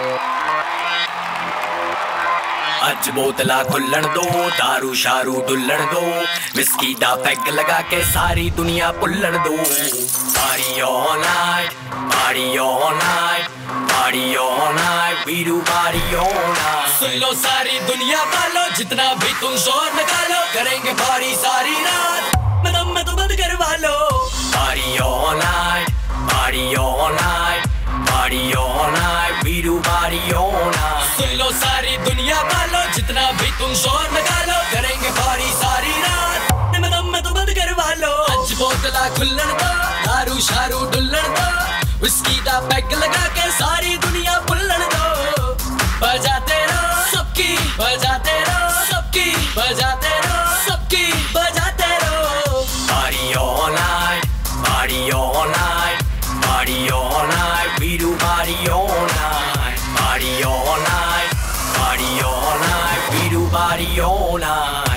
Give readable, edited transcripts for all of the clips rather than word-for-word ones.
अज बोतला खुल्लण दो, दारू शारू डुल्लण दो, विस्की दा पैग लगा के सारी दुनिया पुल्लण दो। Party all night, party all night, party all night, we do party all night. सुन लो सारी दुनिया वालों, जितना भी तुम शोर निकालो, करेंगे पार्टी सारी रात, मैं तो बंद करवा लो। Party all night, party all night, party all night, we do party all night. सुन लो सारी दुनिया वालों, जितना भी तुम शोर निकालो, करेंगे पार्टी सारी रात, मैं तो बंद करवा लो। अज बोतला खुल्लण दो, दारू शारू डुल्लण दो, विस्की दा पैग लगा के सारी दुनिया पुल्लण दो। बजाते रहो सबकी, बजाते रहो सबकी, बजाते रहो सबकी, बजाते रहो। Party all night, party all night, party all night, we do party all night. Party all night, party all night, we do party all night.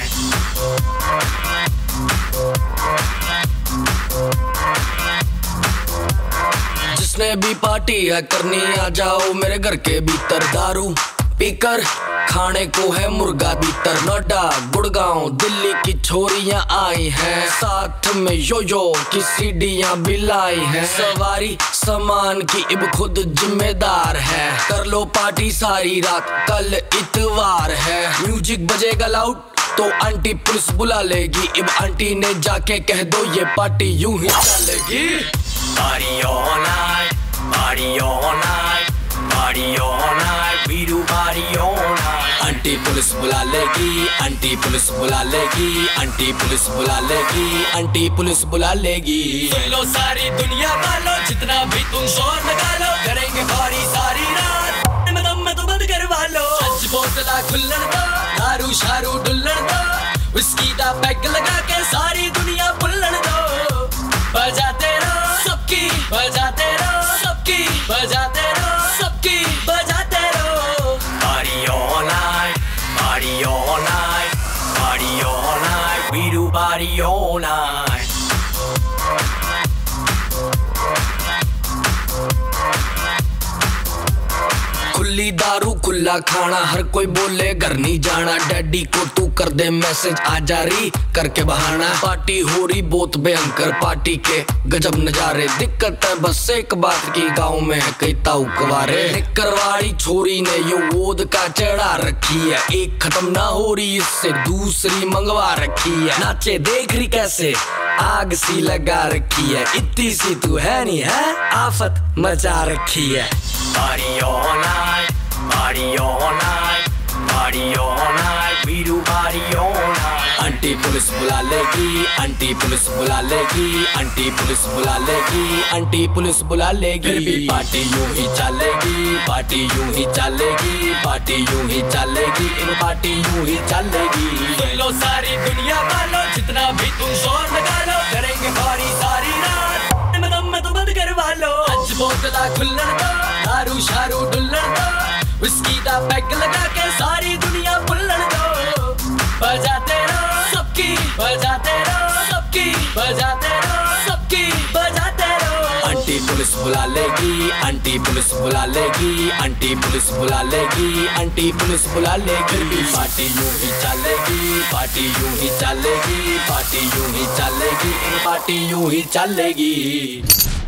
जिसने भी पार्टी है करनी, आ जाओ मेरे घर के भीतर। दारू पीकर खाने को है मुर्गा भीतर। नोएडा गुड़गांव दिल्ली की छोरियां आई हैं, साथ में यो की सीढ़ियां भी लाई हैं। सवारी सामान की इब खुद जिम्मेदार है, कर लो पार्टी सारी रात, कल इतवार है। म्यूजिक बजेगा लाउड तो आंटी पुलिस बुला लेगी, इब आंटी ने जाके कह दो ये पार्टी यूं ही चलेगी। Party all night, party all night, party all night, we do party all night. Aunty police बुला लेगी, आंटी पुलिस बुला लेगी, आंटी पुलिस बुला लेगी, आंटी पुलिस बुला लेगी। सुन लो सारी दुनिया वालों, जितना भी तुम शोर निकालो, करेंगे पार्टी सारी रात, मैं तो बंद करवा लो। अज बोतला खुल्लण दो, दारू शारू डुल्लण दो, विस्की दा पैग लगा के सारी दुनिया पुल्लण दो। बजाते रहो सबकी, बजाते रहो सबकी, बजाते रहो सबकी, बजाते रहो। Party all night, party all night, party all night, we do party all night. खुली दारू खुला खाना, हर कोई बोले घर नहीं जाना। डैडी को तू कर दे मैसेज, आ जारी करके बहाना। पार्टी हो रही बहुत भयंकर, पार्टी के गजब नजारे। दिक्कत है बस एक बात की, गांव में है कई ताऊ कवारे। निकरवाड़ी छोरी ने यो वोद का चढ़ा रखी है, एक खत्म ना हो रही इससे दूसरी मंगवा रखी है। नाचे देख रही कैसे आग सी लगा रखी है, इतनी सी तू है नहीं है, आफत मचा रखी है। Party all night, party all night, party all night, we do party all night. Aunty police बुला लेगी, आंटी पुलिस बुला लेगी, आंटी पुलिस बुला लेगी, आंटी पुलिस बुला लेगी। फिर भी पार्टी यूं ही चलेगी, पार्टी यूं ही चलेगी, पार्टी यूं ही चलेगी, पार्टी यूं ही चलेगी। सुन लो सारी दुनिया वालों, जितना भी तुम शोर निकालो, करेंगे पार्टी सारी रात, मैं तो बंद करवा लो। अज बोतला खुल्लण दो, दारू शारू डुल्लण दो, विस्की दा पैग लगा के सारी दुनिया पुल्लण दो। बजाते रहो सबकी, बजाते रहो सबकी, बजाते रहो सबकी, बजाते रहो। आंटी पुलिस बुला लेगी, आंटी पुलिस बुला लेगी, आंटी पुलिस बुला लेगी, आंटी पुलिस बुला लेगी। फिर भी पार्टी यूं ही चलेगी, पार्टी यूं ही चलेगी, पार्टी यूं ही चलेगी, पार्टी यूं ही चलेगी।